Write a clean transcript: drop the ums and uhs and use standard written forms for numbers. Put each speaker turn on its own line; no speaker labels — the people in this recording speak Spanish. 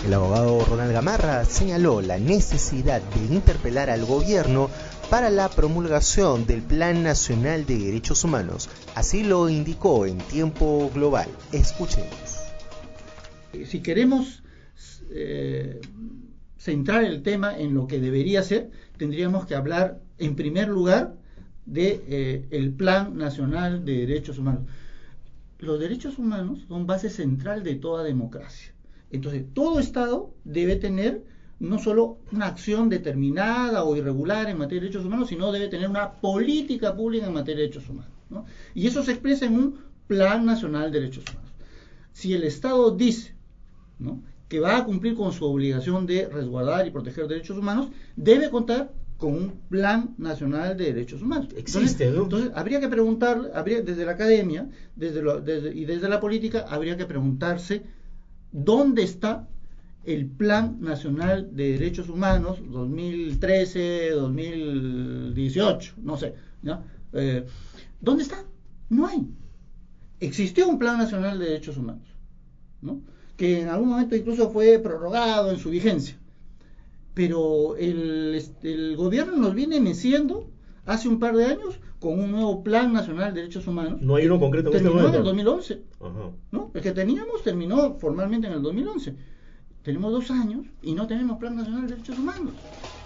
El abogado Ronald Gamarra señaló la necesidad de interpelar al gobierno para la promulgación del Plan Nacional de Derechos Humanos. Así lo indicó en Tiempo Global. Escuchemos.
Si queremos centrar el tema en lo que debería ser, tendríamos que hablar en primer lugar de el Plan Nacional de Derechos Humanos. Los derechos humanos son base central de toda democracia. Entonces, todo Estado debe tener no solo una acción determinada o irregular en materia de derechos humanos, sino debe tener una política pública en materia de derechos humanos, ¿no? Y eso se expresa en un Plan Nacional de Derechos Humanos. Si el Estado dice, ¿no?, que va a cumplir con su obligación de resguardar y proteger derechos humanos, debe contar con un Plan Nacional de Derechos Humanos.
Existe, ¿no?
Entonces habría que preguntar, desde la academia y desde la política, habría que preguntarse dónde está el Plan Nacional de Derechos Humanos 2013, 2018, no sé, ¿no? ¿Dónde está? No hay. Existió un Plan Nacional de Derechos Humanos, ¿no?, que en algún momento incluso fue prorrogado en su vigencia, pero el gobierno nos viene meciendo hace un par de años con un nuevo Plan Nacional de Derechos Humanos.
No hay uno concreto en este
terminó
momento.
en el 2011.
Ajá.
¿No? El que teníamos terminó formalmente en el 2011. Tenemos 2 años y no tenemos Plan Nacional de Derechos Humanos.